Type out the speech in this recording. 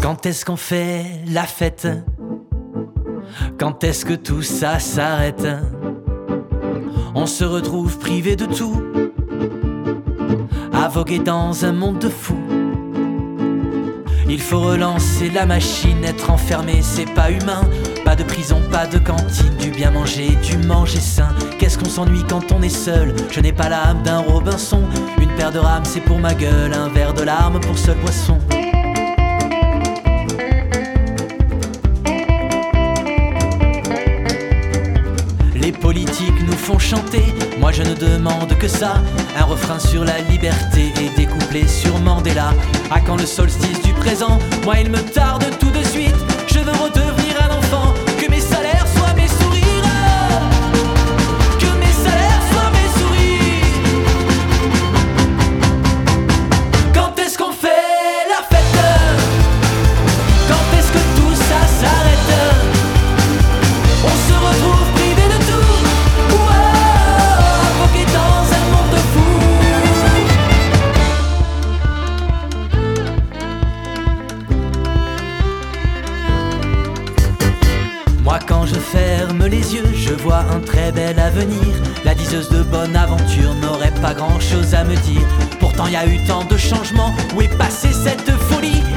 Quand est-ce qu'on fait la fête? Quand est-ce que tout ça s'arrête? On se retrouve privé de tout, à voguer dans un monde de fous. Il faut relancer la machine, être enfermé c'est pas humain. Pas de prison, pas de cantine, du bien manger, du manger sain. Qu'est-ce qu'on s'ennuie quand on est seul? Je n'ai pas l'âme d'un Robinson. Une paire de rames c'est pour ma gueule, un verre de larmes pour seule boisson. Les politiques nous font chanter, moi je ne demande que ça. Un refrain sur la liberté et des couplets sur Mandela. À quand le solstice du présent? Moi il me tarde tout de suite. Je veux redevenir un enfant, que mes salaires soient mes sourires, que mes salaires soient mes sourires. Quand est-ce qu'on fait la fête? Quand est-ce que tout ça s'arrête? On se retrouve privé de tout, bloqué dans un monde de fous. Moi quand je ferme les yeux, je vois un très bel avenir. La diseuse de bonne aventure n'aurait pas grand chose à me dire. Pourtant y a eu tant de changements, où est passée cette folie?